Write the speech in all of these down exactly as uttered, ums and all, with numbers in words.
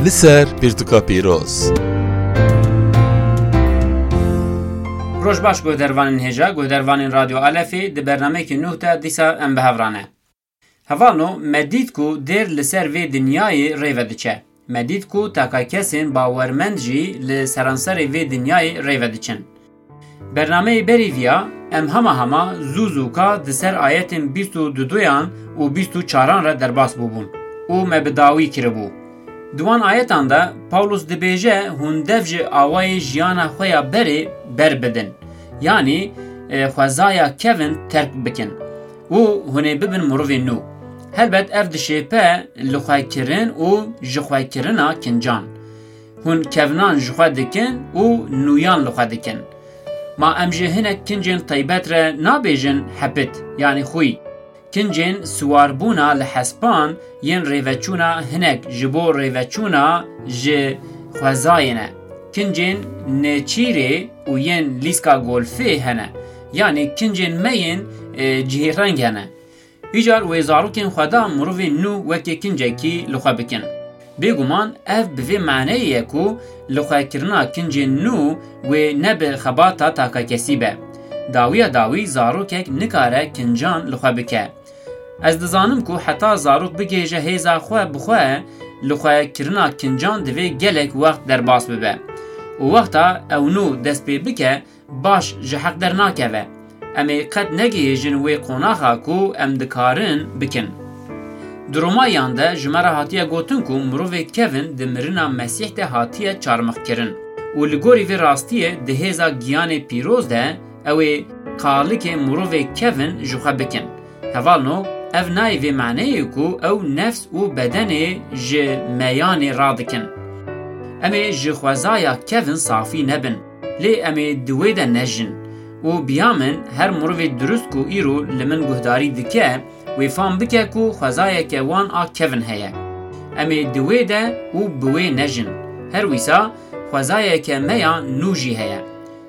لسر پیرتوکا پیروز روش باش گودروانین هجا گودروانین رادیو الفی د برنامه کی نه تا دیسا ام بهورانه هوانو مدید کو در لسر و دنیای ریودچه مدید کو تاکا کسین باورمند جی لسرانسر و دنیای ریودچن برنامه بریویا ام هما هما زوزوکا دسر آیتین بیست و دو و بیست و چهار را درباس بوبون او مبداوی کربو دوان آیتان دا پاولوس دبیجه هندفج آوای جیانا خویا بری بر بدن یعنی خوزایا کوین ترک بکن و هنه ببن مروی نو هلبت اف دشیپه لخواه کرن و جخواه کرنا کنجان هن کوینان جخواه دکن و نویان لخواه دکن ما امجه هنه کنجن طیبت را نابیجن حبت یعنی خوی کنجن سواربونا لحسبان ین ریوچونا هنک جبو ریوچونا ج خوزاینه کنجن نچیره و ین لیسکا گولفه هنه یعنی کنجن مین جهرنگ هنه ایجار ویزاروکن خدا مروی نو وکی کنجه کی لخوا بکن بگومان اف بوی معنی یکو لخوا کرنا کنجن نو و نب خباتا تاکا کسی به داویا داوی زاروکک نکاره کنجان لخوا بکه از دزانم کو حتی زاروک بگیجه هیزا خواه بخواه لخوا کرنا کنجان دوی گلک وقت در باس ببه و وقتا او نو دست بی بکه باش جحق در ناکوه امی قد نگیجن وی قوناخا کو ام دکارن بکن دروما یانده جمره هاتیه گوتن کو مروی کوین دمرنا مسیح ده هاتیه چارمخ کرن و لگوری وی راستیه ده هیزا گیان پیروز ده اوی قالک مروی کوین جوخه بکن هوالنو او نای وی معنی کو او نفس و بدن ج میان رادکن امی ج خوزایا کوین صافی نبن لی امی دوی ده نجن و بیامن هر مروی درست کو ایرو لمن گهداری دکه وی فام بکه کو خوزایا که وان آ کوین هیا امی دوی ده و بوی نجن هر ویسا خوزایا که میا نوجی هیا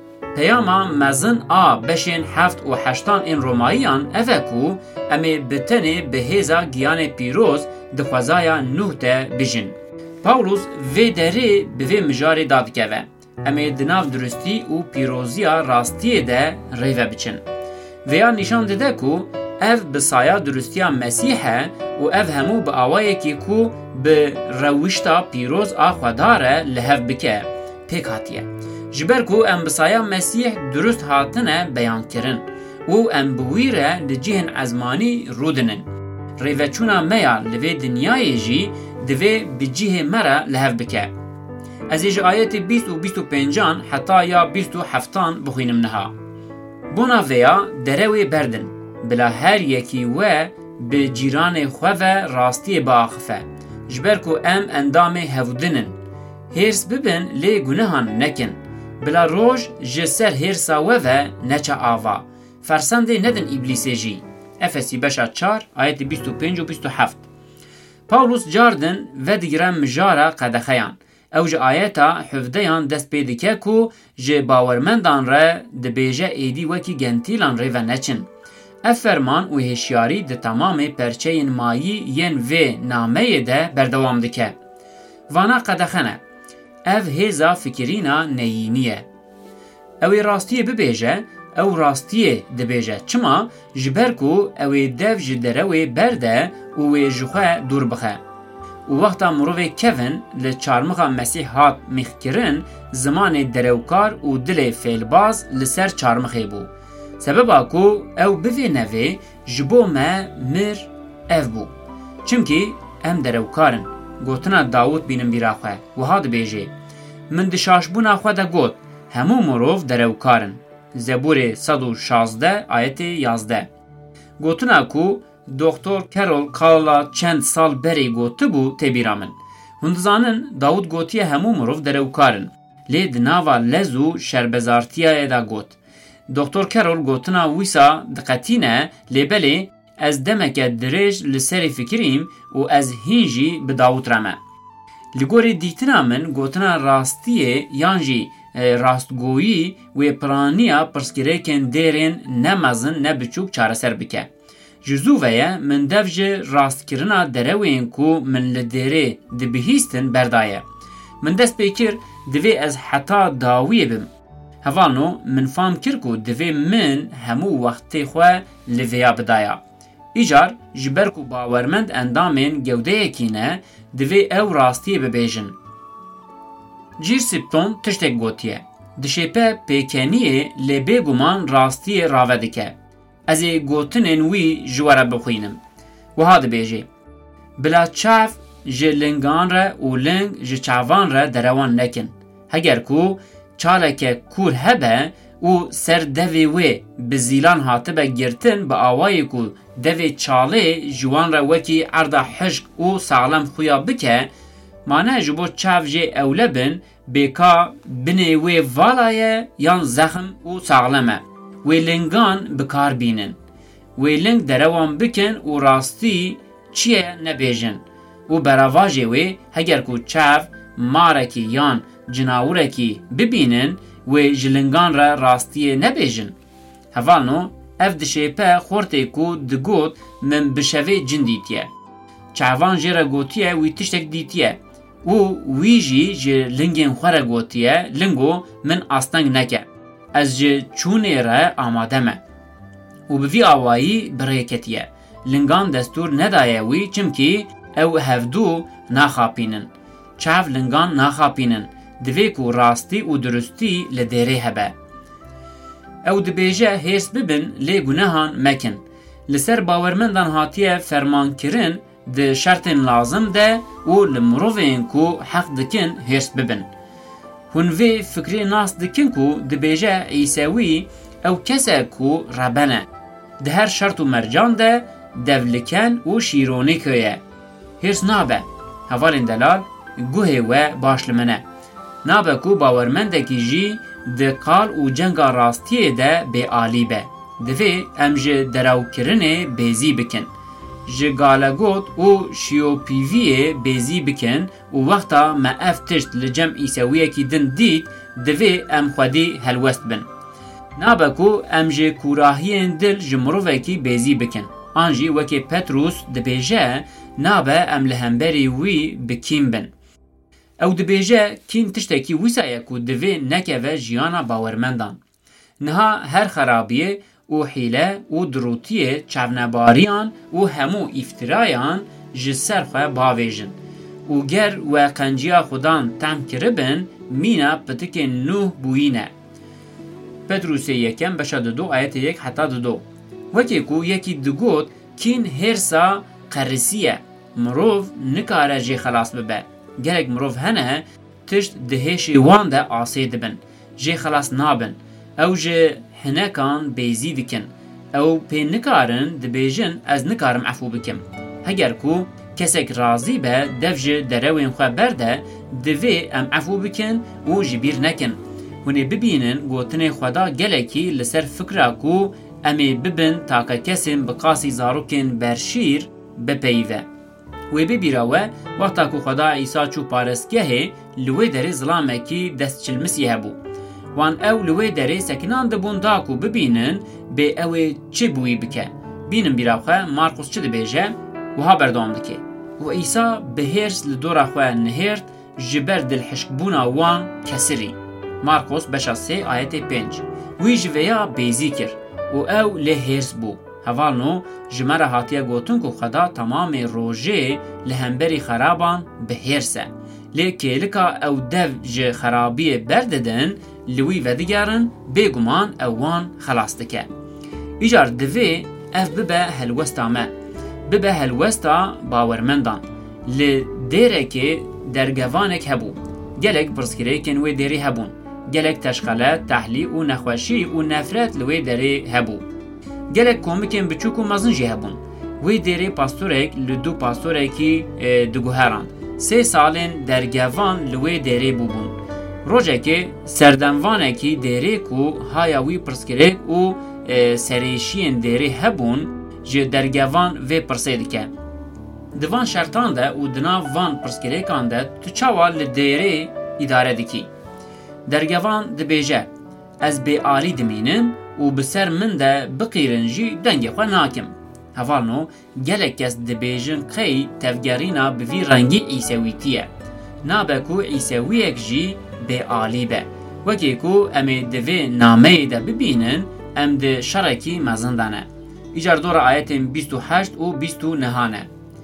پیاما مزن آ بشین هفت و هشتان این روماییان اوکو امی بتنی به هیزا گیان پیروز دخوازایا نوه ده بجن. پاولوس وی دری به وی مجاری داد که و امی دناف درستی و پیروزیا راستی ده ریوه بچن. ویا نشان دده کو اف بسایا درستیا مسیحه و اف همو با آوائه که کو به روشتا پیروز آخواداره لحف بکه پیک هاتیه. جبر کو ام بسایا مسیح درست هاتنه بیان کرن و ام بویره لجهن ازمانی رودنن ریوچونا میا لوی دنیای جی دوی بجیه مرا لحف بکه از ایج آیت بیست و بیست و پنجان حتی یا بیست و هفتان بخوینم نها بونا ویا دروی بردن بلا هر یکی و به جیران خواه راستی با آخفه جبر کو ام اندام هفودنن هرس ببن لی گناهان نکن بلا روش جسر هرسا و نچا آوا فرسنده ندن ابلیسی جی افسی بشا چار آیت بیست و پنج و بیست و هفت پاولوس جاردن و دیگرم مجارا قدخیان او جا آیتا حفظیان دست پیدکه کو جه باورمندان را دبیجه ایدی وکی گنتیلان ری و نچن اف فرمان و هشیاری ده تمام پرچه مایی ین و نامه ده بردوام دکه وانا قدخنه اف هیزا فکرینا نیینیه اوی راستیه ببیجه او راستیه دبیجه چما جبرکو اوی دف جدروی برده اوی جخواه دور بخه و وقتا مروی کوین لچارمخا مسیح هات مخکرن زمان دروکار و دل فیلباز لسر چارمخی بو سبب اکو او بوی نوی جبو ما مر اف بو چمکی ام دروکارن گوتنا داوود بینم بیراخوه و ها دبیجه من دشاشبونا خو دا گوت همو مروف دروکارن زبور صد و شازده آیت یازده گوتنا کو دکتر کرول کالا چند سال بری گوته بو تبیرامن هندزانن داود گوتیه همو مروف دروکارن لی دناوا لزو شربزارتیه دا گوت دکتر کرول گوتنا ویسا دقتینه لی بلی از دمک دریج لسری فکریم و از هینجی به داود رمه لگوری دیتنا من گوتنا راستیه یانجی راستگویی و پرانیا پرسکریکن دیرین نمازن نبچوک چاره سر بکه جزو ویا من دفج راست کرنا دروین کو من لدره دبهیستن بردایه. من دست بیکر دوی از حتا داویه بم. هفانو من فهم کرکو دوی من همو وقتی خواه لویا بدایا. ایجار جبرکو باورمند اندامین گوده یکینه دوی او راستی ببیجن. جیر سپتون تشتک گوتیه. دشیپه پیکنیه لبه گمان راستی راودکه. از گوتنین وی جواره بخوینم. و ها دبیجه. بلا چاف جه لنگان را و لنگ جه چاوان را دروان نکن. هگر کو چالک کور هبه و سر دوی وی بزیلان هاتبه گرتن با آوایی کو دوی چاله جوان را وکی عرض حشق و سالم خویا بکه مانه جبو چاف جه اولبن بکا بنی وی والایه یان زخم و سالمه وی لنگان بکار بینن وی لنگ دروان بکن و راستی چیه نبیجن و براواجه وی هگر کو چاف مارکی یان جناورکی ببینن و جلنگان را راستی نبیجن. هفالنو اف دشیپه خورتی کو دگوت من بشوی جن دیتیه. چاوان جیره گوتیه وی تشتک دیتیه. و وی جی جلنگین خوره گوتیه لنگو من آستنگ نکه. از جه چونه را آماده مه. و بوی آوایی بریکتیه. لنگان دستور ندایه وی چمکی او هفدو ناخاپینن. چاو لنگان ناخاپینن. دوی کو راستی و درستی لدیره هبه. او دبیجه هیس ببن لی گناهان مکن. لسر باورمندان هاتیه فرمان کرن ده شرطن لازم ده و لمروفین کو حق دکن هیس ببن. هنوی فکری ناس دکن کو دبیجه عیسوی او کسا کو ربنه. ده هر شرط و مرجان ده دولکن و شیرونی کویه. هیس نابه. هوالین دلال گوه و باشلمنه. نابه کو باورمندکی جی ده قال و جنگا راستیه ده به آلی به. دوی ام جه دراو کرنه بیزی بکن. جه گالگوت و شیوپیویه بیزی بکن و وقتا ما افتشت لجم ایساویه کی دن دید دوی ام خودی هلوست بن. نابه کو ام جه کوراهین دل جمروه کی بیزی بکن. آنجی وکی پتروس ده بیجه نابه ام لهمبری وی بکیم بن. او دبیجه کین تشتکی ویسایه کو دوی نکه و جیانا باورمندان. نها هر خرابیه و حیله و دروتیه چونباریان و همو افترایان جسر خواه باویجن. و گر و قنجیا خودان تم کربن مینا پتک نوح بوینه. پتروسی یکم بشد دو آیت یک حتی دو. وکی کو یکی دگوت کین هرسا قرسیه. مروف نکاره جی خلاص ببه. گرگ مروف هنه تشت دهشی وان ده آسید بن. جه خلاص نابن. او جه هنکان بیزی دکن. او پی نکارن ده بیجن از نکارم عفو بکم. هگر کو کسک رازی به دف جه دروین خواه برده دوی ام عفو بکن و جبیر نکن. هونه ببینن گوتن خدا گلکی لسر فکره کو امی ببن تاکه کسیم بقاسی زاروکن برشیر بپیوه. وی ببیراوه وقتا که خدا عیسی چو پارسگهه لوی داره ظلامه کی دست چلمسی هبو. وان او لوی داره سکنان دبون داکو ببینن به اوی چه بوی بکه. بینن بیراوخه مارکوس چه دبیجه و ها بردام دکه. و عیسی به هرس لدورا خواه نهرد جبر دل حشک بونا وان کسری. مارکوس بشا سه آیت پنج. وی جویا بیزی کر و او لهرس بو. هوالنو جمره هاتیه گوتن که خدا تمام روژه لهمبری خرابان بهرسه. لیکه لکا او دو جه خرابیه برددن لوی ودگرن بگمان اوان خلاص دکه. ایجار دوی اف ببه هلوستا ما. ببه هلوستا باورمندان. لدیره که درگوانک هبو. گلک برسکره کنوی دیری هبون. گلک تشخالات، تحلیل و نخوشی و نفرت لوی دیری هبو. گلک کومکن بچوک و مزنجی هبون. وی دیره پاستورک لدو پاستورکی دگوهران. سه سالین درگوان لوی دیره بوبون. روژه که سردنوانه کی دیره کو هایاوی پرسکرک و سریشین دیره هبون جه درگوان وی پرسید که. دوان شرطان ده و دناو وان پرسکرکان ده تو چاوال لدیره اداره دکی. درگوان دبیجه از بی آلی دمینم و بسر من ده بقیرنجی دنگی خواه ناکم. هەڤاڵنۆ gelek kes dibêjin qey tevgerîna bi vî rengî îsewîtî ye. Nabe ku îsewiyek jî bêalî be. Wekê ku em ê di vê nameyê de bibînin, em di şerekî mezin de ne. Îcar dora ayetên bîst û heşt û bîst û neh ne.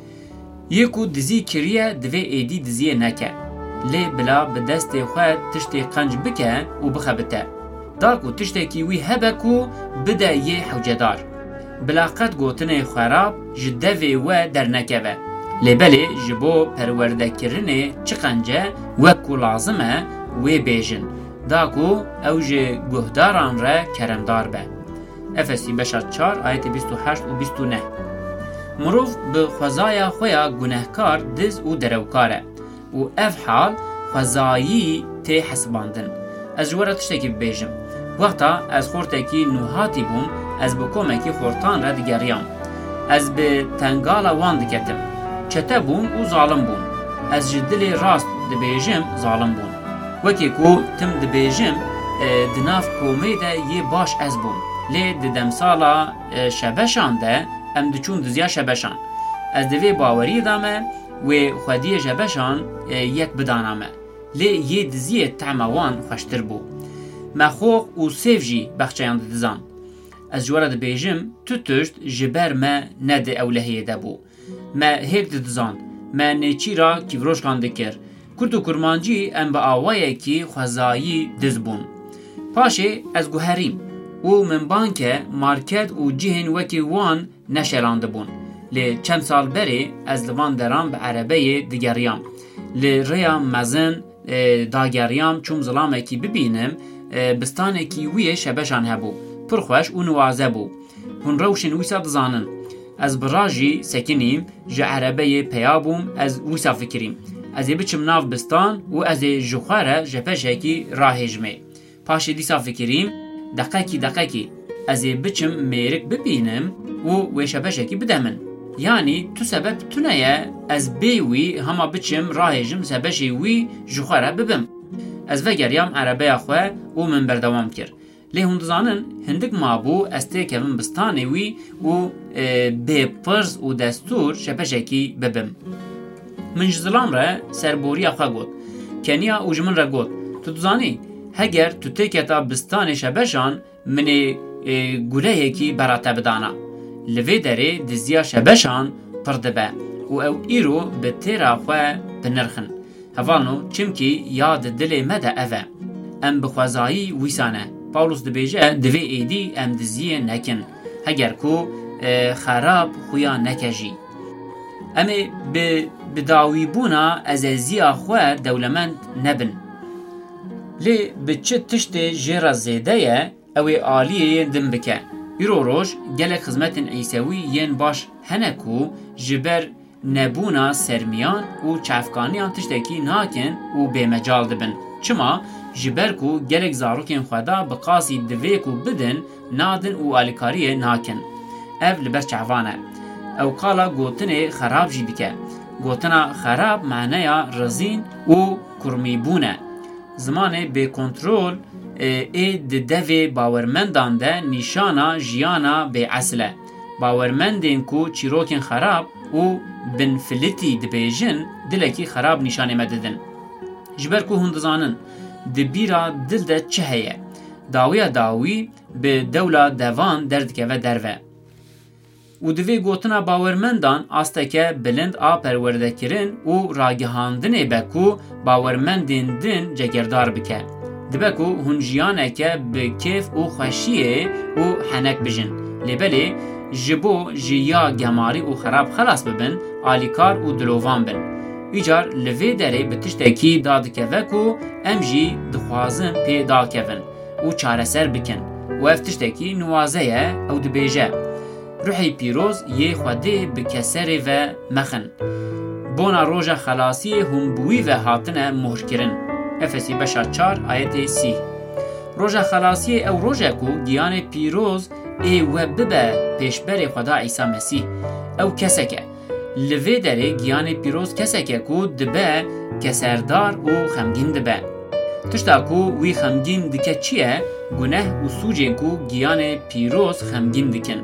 Yê ku dizî kiriye divê êdî diziyê neke. Lê bila bi destê xwe tiştê qenc bike û bixebite. Da ku tiştekî wî hebe ku bide yê hewcedar. Bila qet gotinê xerab ji devê we dernekeve. Lêbelê ji bo perwerdekirinê çi qence wek ku lazim e wê bêjin. Da ku ew ji guhdaran re keremdar be. Efesî beşa çar ayetê bîst û heşt û bîst û neh. Mirov bi xwezaya xwe ya gunehkar diz û derewkar e û ev hal xwezayî tê hesibandin. Ez ji we re tiştekî bibêjim. Wexta ez xortekî nûhatî bûm, ez bi komekî xortan re digeriyam. Ez bi tengala wan diketim. Çete bûm û zalim bûm. Ez ji dilê rast dibêjim zalim bûm. Wekê ku tim dibêjim di nav komê de yê baş ez bûm. Lê di demsala şebeşan de em diçûn diziya şebeşan. Ez divê baweriyê de me wê xwediyê şebeşan yek bidana me. Lê yê diziyê tema wan xweştir bû. Me xo û sêv jî bexçeyan didizan. Ez ji we re dibêjim tu tişt ji ber me ne di ewlehiyê de bû. Me hêk didizan, me nêçîra kîvroşkan dikir. Kurd û kurmancî em bi awayekî xwezayî diz bûn. Paşê ez guherîm û min banke market û cihên wekî wan neşelandibûn. Lê çend sal berê ez li van deran bi erebeyê digeriyam. Li rêya mezin dageriyam çûm zilamekî bibînim, bistanekî wî şebeşan hebû. Pir xweş û niwaze bû. Hûn rewşên wîsa dizanin. Ez bi rajî sekinîm, ji erebeyê peya bûm, ez wîsa fikirîm. Ez ê biçim nav bistan û ez ê ji xwe re ji peşekî rahêjimê. Paşê dîsa fikirîm, deqekî deqekî ez ê biçim mêrik bibînim û wê şebeşekî bide min. Yani tu sebeb tune ye ez bê wî hema biçim rahêjim sebeşê wî ji xwe re bibim. Ez vegeriyam erebeya xwe û min berdewam kir. Lê hûn dizanin hindik mabû ez tê kevim bistanê wî û bê pirz û destûr şebeşekî bibim. Min ji zilam re serboriya xwe got. Keniya û ji min re got. Tu dizanî heger tu tê keta bistanê şebeşan min ê guleyekî bera te bidana. Li vê derê diziya şebeşan pir dibe û ew îro bi têra xwe binirxin. Hevalno çimkî ya di dilê me de ev e. Em bi xwezayî wîsa ne. Pawlos dibêje divê êdî em diziyê nekin. Heger ku xerab xuya neke jî. Em ê bi bidawîbûna ezeziya xwe dewlemend nebin. Lê bi çi tiştê jêra zêde ye ew ê aliyê din bike. Îro roj gelek xizmetên îsewî yên baş hene ku ji ber nebûna sermiyan û çavkaniyan tiştekî nakin û bêmecal dibin. Çima ji ber ku gelek zarokên xwe da bi qasî divê ku bidin nadin û alîkariyê nakin. Ev li ber çavan e. Ew qala gotinê xerab jî dike. Gotina xerab maneya rizîn û kurmîbûn e. Zimanê bêkontrol ê di devê bawermendan de nîşana jiyana bêesil e. Bawermendên ku çîrokên xerab û binfilitî dibêjin dilekî xerab nîşanê me didin. Ji ber ku hûn dizanin di bîra dil de çi heye. Dawiya dawî bi dewla devan derdikeve derve. û divê gotina bawermendan asteke bilind a perwerdekirin û ragihandinê be ku bawermendên din cegerdar bike. Dibe ku hûn jiyaneke bi kêf û xweşiyê û henek bijin. Lêbelê ji bo ji ya gemarî û xerab xelas bibin, alîkar û dilovan bin. Îcar li vê derê bi tiştekî dadikeve ku em jî dixwazin pê dakevin û çareser bikin. û ev tiştekî niwaze ye ew dibêje. Ruhê pîroz yê Xwedê bi keserê ve mexin. Bona roja xelasiyê hûn bi wî ve hatine muhirkirin. Efesî beşa çar ayetê sî. Roja xelasiyê ew roje ku giyanê pîroz ê we bibe pêşberê Xweda İsa Mesîh. Ew kesek e. Li vê derê giyanê pîroz kesek e ku dibe keserdar û xemgîn dibe. Tişta ku wî xemgîn dike çi ye? Guneh û sûcên ku giyanê pîroz xemgîn dikin.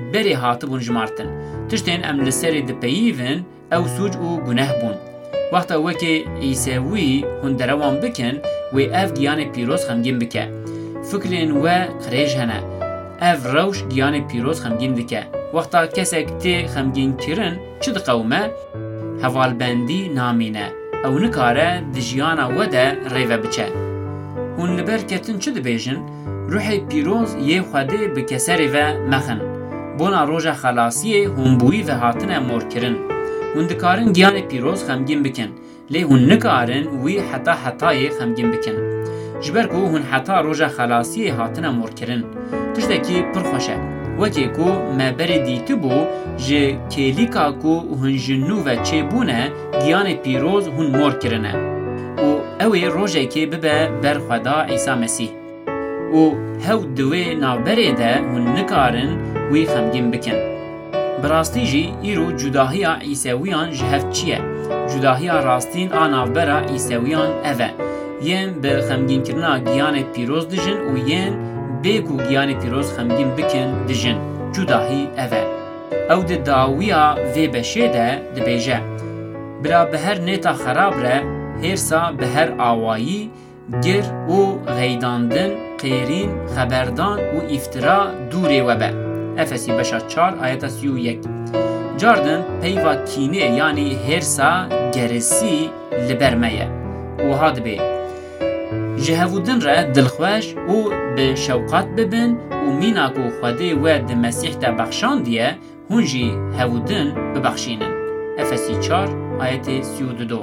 beri hatibûn jimartin. Tiştên em li serê dipeyîvin ew sûc û guneh bûn. Wexta wekê îsewî hûn derewan bikin, wê ev giyanê pîroz xemgîn bike. Fikrên we qirêj hene. Ev rewş giyanê pîroz xemgîn dike. Wexta kesek tê xemgînkirin çi diqewme? Hevalbendî namîne. Ew nikare di jiyana we de rêve biçe. Hûn li ber ketin çi dibêjin? Ruhê pîroz yê Xwedê bi keserê ve mexin. Bona roja xelasiyê hûn bûyî ve hatine morkirin. Hûn dikarin giyanê pîroz xemgîn bikin. Lê hûn nikarin wî heta hetayê xemgîn bikin. Ji ber ku hûn heta roja xelasiyê hatine morkirin. Tiştekî pir xweş e. Wekê ku me berê dîtibû ji kêlîka ku hûn ji nû ve çêbûne giyanê pîroz hûn morkirine. û ew ê rojekê bibe ber Xweda Îsa Mesîh. û hew di wê navberê de hûn nikarin wî xemgîn bikin. Bi rastî jî îro cudahiya Îsewiyan ji hev çi ye? Cudahiya rastîn a navbera Îsewiyan ev e. Yên bi xemgînkirina giyanê pîroz dijin û yên bê ku giyanê pîroz xemgîn bikin dijin. Cudahî ev e. Ew di dawiya vê beşê de dibêje: Bira bi her nêta xerab re, hêrsa bi her awayî, gir û xeydandin, qêrîn, xeberdan û îftira dûrê we be. Efesî beşa çar ayeta sî û yek. Cardin peyva kînê yanî hêrsa gerisî li ber me ye. Wiha dibe: Ji hevûdin re dilxweş û bi şewqat bibin û mîna ku Xwedê we di Mesîh de bexşandiye, hûn jî hevûdin bibexşînin. Efesî çar ayetê sî û du.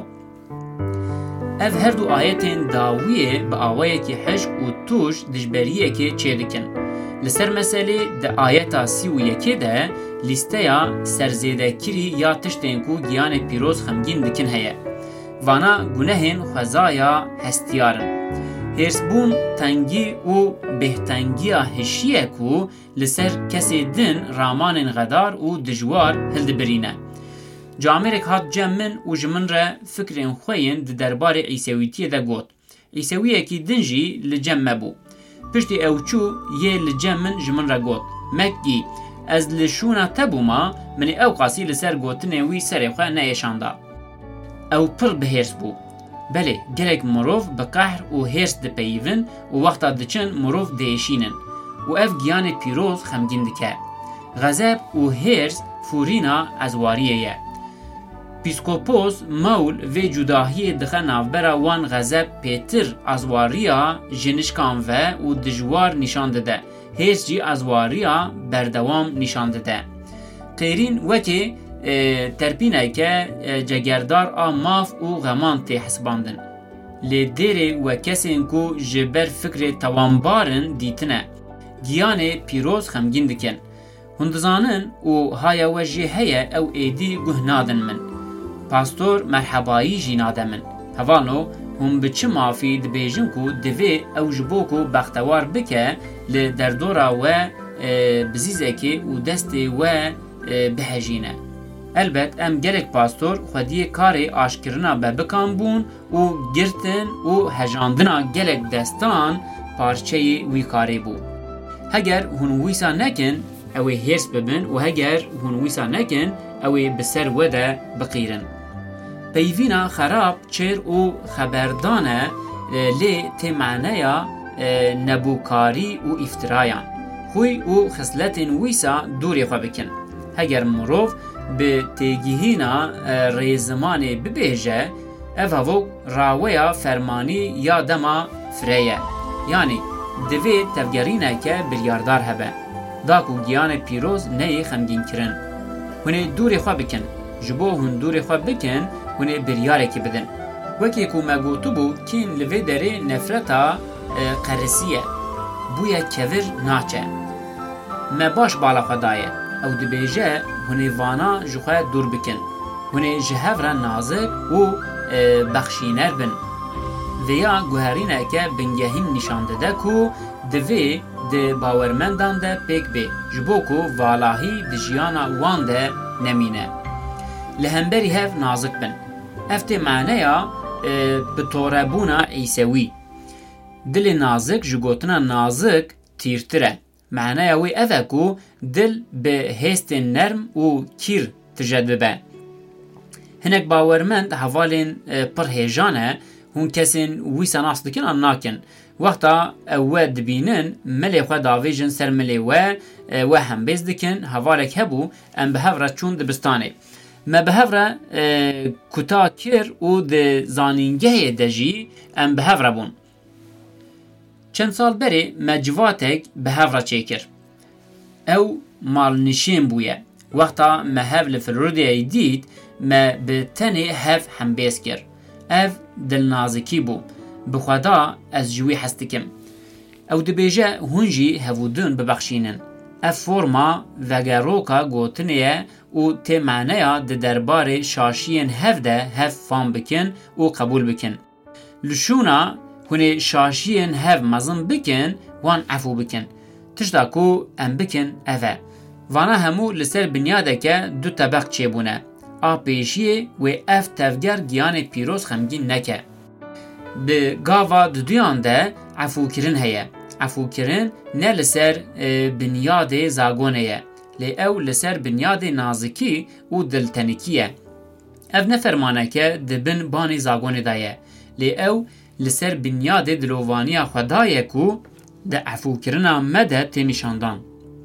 Ev her du ayetên dawiyê bi awayekî hişk û tuş dijberiyekê çêdikin. Li ser meselê di ayeta sî û yekê de lîsteya serzêdekirî ya tiştên ku giyanê pîroz xemgîn dikin heye. Vana gunehên xwezaya hestiyarin. Hêrsbûn tengî û bêhtengiya hişiye ku li ser kesê din ramanên xedar û dijwar hildibirîne. Camerek hat cem min û ji min re fikrên xwe yên di derbarê îsewîtiyê de got. Îsewiyekî din jî li cem me bû. Piştî ew çû yê li cem min ji min re got: Mekkî, ez li şûna te bûma, minê ew qasî li ser gotinê wî serê xwe neêşanda. Ew pir bihêrs bû. Belê, gelek mirov bi qehr û hêrs dipeyivin û wexta diçin mirov diêşînin. û ev giyanê pîroz xemgîn dike. Xezeb û hêrs fûrîna ezwariyê ye. Pîskopos Mewl vê cudahiyê dixe navbera wan xezeb pêtir ezwariya jinişkan ve û dijwar nîşan dide. Hêrs jî ezwariya berdewam nîşan dide. Qêrîn wekê terpîneke cegerdar a mav û xeman tê hesibandin. Lê dêrê we kesên ku ji ber fikrê tewanbarin dîtine. Giyanê pîroz xemgîn dikin. Hûn dizanin û haya we jî heye ew êdî guh nadin min. Pastor merhebayî jî nade min. Hevano hûn bi çi mafî dibêjin ku divê ew ji bo ku bextewar bike li derdora we bizîzekê û destê we bihejîne. Elbet em gelek pastor Xwediyê karê aşkirina be bikan bûn û girtin û hejandina gelek destan parçeyê wî karê bû. Heger hûn wîsa nekin, ew ê hêrs bibin û heger hûn wîsa nekin, ew ê bi ser we de biqîrin. Peyvîna xerab çêr û xeberdan e, lê tê meneya nebûkarî û îftirayan. Xwî û xisletên wîsa dûrê xwe bikin. Heger mirov bi têgihîna rêzimanê bibêje, ev hevok raweya fermanî ya dema firê ye. Yanî divê tevgerîneke biryardar hebe. Da ku giyanê pîroz neyê xemgînkirin. Hûn ê dûrê xwe bikin. Ji bo hûn dûrê xwe bikin, hûn ê biryarekî bidin. Wekî ku me gotibû, kîn li vê derê nefreta qerisî ye. Bûye kevir naçe. Me baş bala xwe daye. Ew dibêje hûn ê vana ji xwe dûr bikin. Hûn ê ji hev re nazik û bexşîner bin. Vêya guherîneke bingehîn nîşan dide ku divê di bawermendan de pêk bê, ji bo ku valahî di jiyana wan de nemîne. Li hemberî hev nazik bin. Ev tê meneya bi torebûna îsewî. Dilê nazik ji gotina nazik tîrtir e. معنای وی اوه کو دل به هست نرم و کیر تجد به. هنک باورمند حوالین پر هیجانه هون کسین وی سناس دکن آن ناکن. وقتا اوه دبینن ملی خواه داویجن سر ملی و و هم بیز دکن حوالک هبو ام به هفره چون دبستانه. ما به هفره کتا کر و ده زانینگه دجی ام به هفره بون. چند سال بری مجواتک به هفره چیکر. او مال نشین بویه. وقتا ما هفل فلوردی دید ما به تنی هف هم بیز کر. اف دل نازکی بو. بخدا از جوی هستکم. او دبیجه هنجی هفودون ببخشینن. اف فرما وگروکا گوتنیه و تی معنیه ده درباره شاشین هفده هف فام بکن و قبول بکن. لشونا هنه شاشین هف مزم بکن وان عفو بکن. تشتاکو ام بکن اوه. وانا همو لسر بنیاده که دو طبق چه بونه. آ پیشیه و اف تفگر گیان پیروز خمگین نکه. به گاوا دودیان ده عفو کرن هیه. عفو کرن نه لسر بنیاد زاگونه لی او لسر بنیاد نازکی و دلتنکیه. او نفرمانه که دبن بانی زاگونه دایه لی او لسر بنیاد دلووانی خدایه کو ده عفو کرنا مده تیمیشاندان.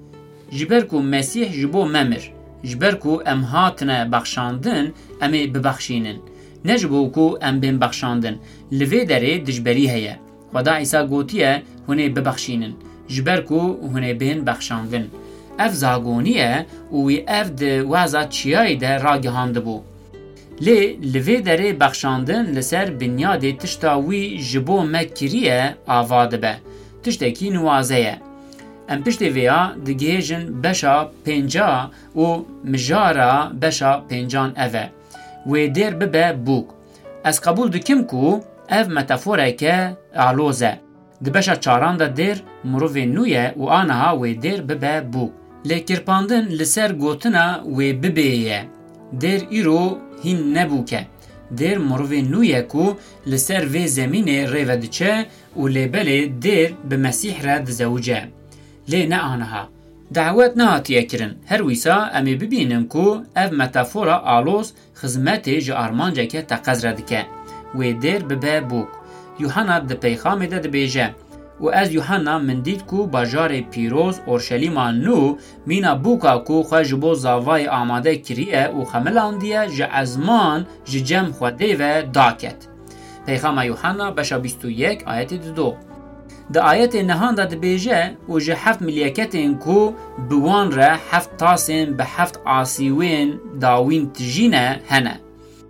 جبر کو مسیح جبو ممر جبر کو ام هاتنه بخشاندن امی ببخشینن نجبو کو ام بین بخشاندن لوی داره دجبری هیه. خدا عیسی گوتیه هنه ببخشینن جبر کو هنه بین بخشاندن. اف زاگونیه وی اف ده وازا چیای ده راگهانده بو. لی لوی داره بخشاندن لسر بنیاد تشتاوی جبو مکریه آواده به. تشتاکی نوازه ام پشت ویا دگیجن بشا پنجا و مجارا بشا پنجان اوه و دیر ببه بوک. از قبول دکم کو اف متافوره که آلوزه. دبشا چاران دا دیر مروی نویه و آنها و دیر ببه بوک. لیکرپاندن لسر گوتنا و ببیه. دیر ایرو هین نبوکه. دیر مروی نویه کو لسر و زمین ریوه دچه و لیبل دیر به مسیح را دزوجه. لی نه آنها. دعوت نهاتیه کرن. هر ویسا امی ببینم کو اف متافورا آلوز خزمت جا آرمانجا که تقض ردکه. و دیر ببه بوک. یوحنا ده پیغام ده ده بیجه. و از یوحنا من دید کو باجار پیروز اورشلیم نو مینا بوکا کو خواه بو زاوای آماده کریه و خملان دیه جا ازمان جا جم خوده و داکت. پیغام یوحنا بشا بیست و یک آیت دو. ده آیت نهان ده بیجه و جا هفت ملیکتین کو بوان را هفت تاسین به هفت آسیوین داوین تجینه هنه.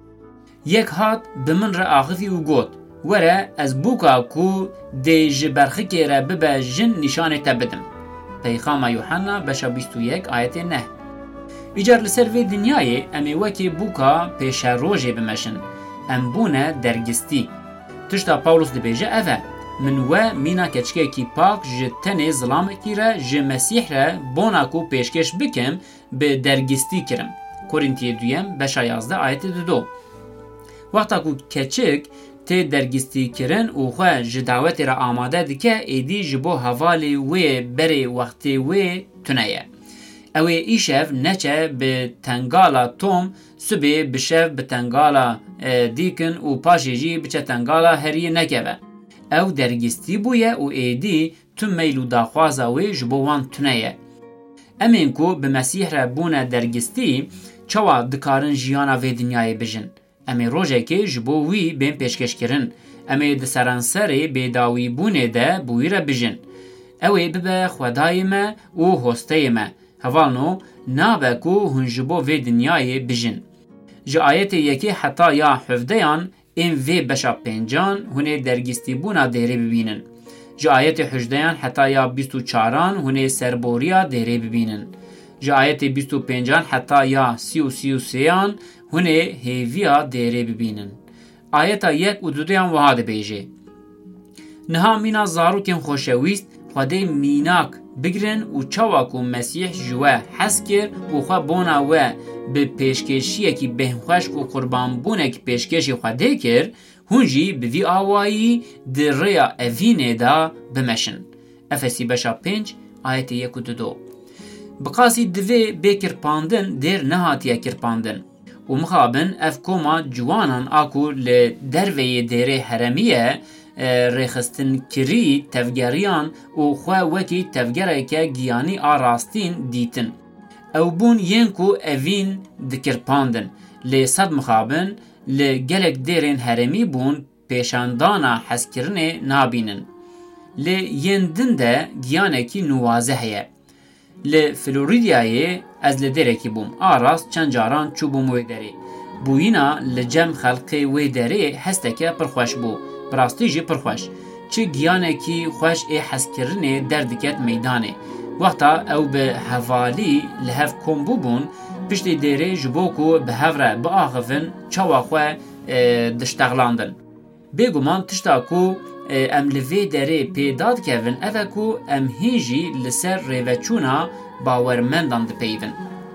یک هات بمن را آخفی و گوت وره از بوکا کو دی جبرخی که را ببه جن نشانه تبدم. پیغام یوحنا بشا بیست و یک آیت نه. ایجار لسر وی دنیای امی وکی بوکا پیش روژه بمشن. ام بونه درگستی. تشتا پاولوس دی بیجه اوه. من و مینا کچکه کی پاک جتن ظلام کی را ج مسیح را بونا کو پیشکش بکم به درگستی کرم. کورینتی دویم بشا یازده آیت دو. وقتا کو کچک تی درگستی کرن و خواه جداوت را آماده دکه ایدی جبو حوالی وی بری وقتی وی تنیه. اوی ایشف نچه به تنگالا توم سبی بشف به تنگالا دیکن و پاشی جی بچه تنگالا هریه نکوه. او درگستی بویه و ایدی تم میلو داخوازا وی جبو وان تنیه. امین کو به مسیح را بونه درگستی چوا دکارن جیانا وی دنیای بجن. امی روژه که جبو وی بین پیشکش کرن. امی ده سرانسری بیداوی بونه ده بوی را بجن. اوی ببه خودای ما و هسته ما. هوانو نابه کو هن جبو وی دنیای بجن. جا آیت یکی حتی یا حفظیان این وی بشا پنجان هنه درگستی بونا دهره ببینن. جا آیت حجدیان حتی یا بیست و چاران هنه سربوریا دهره ببینن. جا آیت بیست و پنجان حتی یا سی و سی و سیان هنه هیویا دهره ببینن. آیتا یک و دودیان وحاده بیجه. نها مینا زاروکن خوشویست خواده میناک بگرن و چواکو مسیح جوه حس کر و خواه بونا و به پیشکشیه که بهمخوش و قربان بونه که پیشکشی خواده کر هنجی به وی آوایی در ریا اوینه دا بمشن. افسی بشا پنج ayet yek û du. Biqasî divê bê kirpandin dêr nehatiye kirpandin û mixabin ev koma ciwanan a ku li derveyê dêrê heremiye rêxistin-kirî tevgeriyan û xwe wekî tevgereke giyanî a rastîn dîtin. Ew bûn yên ku evîn dikirpandin. Lê sed mixabin li gelek dêrên heremî bûn pêşandana hezkirinê nabînin. Lê yên din de giyanekî nuwaze heye. Li Floridayê ez li dêrekî bûm. A rast çend caran çûbûm wê derê. Bûyîna li cem xelkê wê derê hesteke pir xweş bû. Bi rastî jî pir xweş. Çi giyanekî xweş ê hezkirinê derdiket meydanê. Wexta ew bi hevalî li hev kombû bûn, piştî dêrê ji bo ku bi hev re biaxivin çawa xwe diştexlandin. Bêguman tişta ku em li vê derê pê dadikevin ev e ku em hîn jî li ser rêveçûna bawermendan dipeyvin.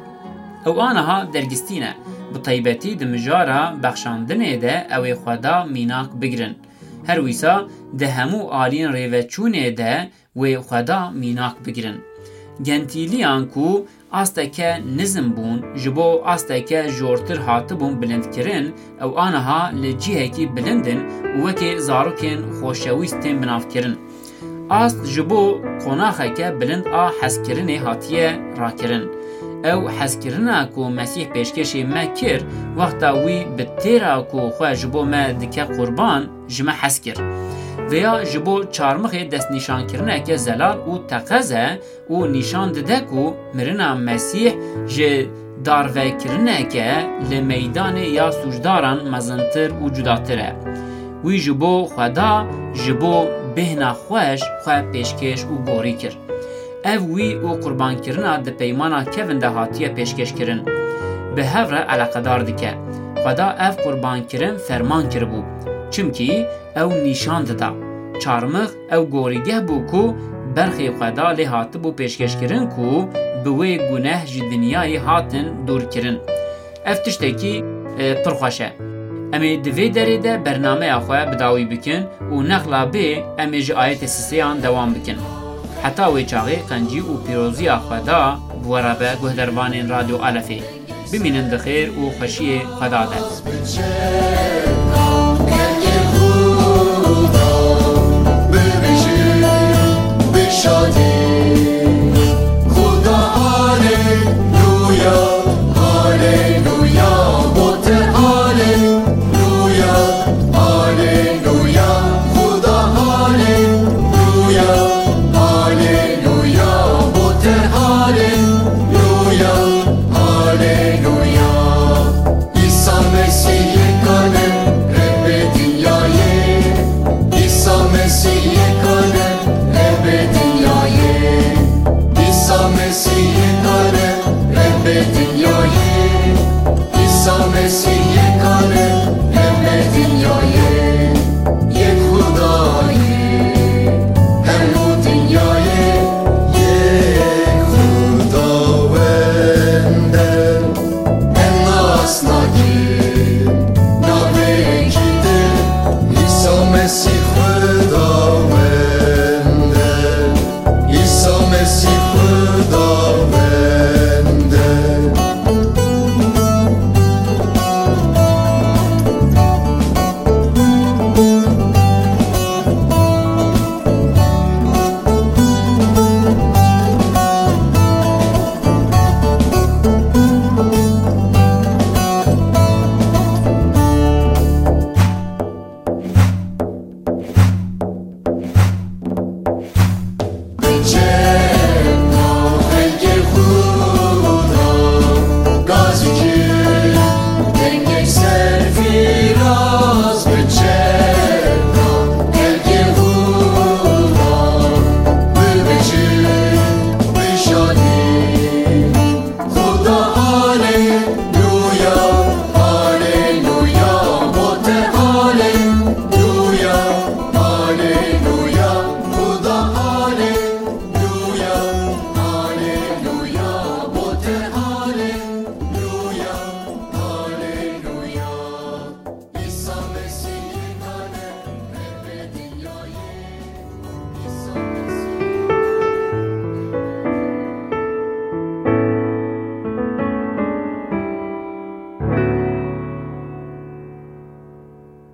Ew aniha dergîstîne. Bi taybetî di mijara bexşandinê de ew ê xweda mînak bigirin. Her wîsa di hemû aliyên rêveçûnê de wê xweda mînak bigirin. Gentîliyan ku asteke nizm bûn ji bo asteke jortir hatibûn bilindkirin, ew aniha li cihekî bilindin û wekî zarokên xoşewîst tên binavkirin. Ast ji bo qonaxeke bilind a hezkirinê hatiye rakirin. Ew hezkirina ku Mesîh pêşkêşê me kir, wexta wî bi têra ku xwe ji bo me dike qurban ji me hez kir. Veya ji bo çarmixê destnîşankirineke zelal û teqeze û nîşan dide ku mirina Mesîh ji darvekirineke li meydanê ya sûcdaran mezintir û cudatir e. Wî ji bo xweda ji bo bêhna xweş xwe pêşkêş û gorî kir. Ev wî û qurbankirina di peymana kevin de hatiye pêşkêşkirin. Bi hev re eleqedar dike. Xweda ev qurbankirin ferman kiribû. Çimkî ew nîşan dida. Çarmix ew gorîgeh bû ku berxê xweda lê hatibû pêşkêşkirin ku bi wê guneh ji dinyayê hatin dûrkirin. Ev tiştekî pir xweş e. Em ê di vê derê de bernameya xwe bidawî bikin û nexla bê em ê ji ayetê sîseyan dewam bikin. Heta wê çaxê qencî û pîroziya xweda bi we re be guhdervanên Radyo Alefê. Bimînin di xêr û xweşiyê xweda de. Mesih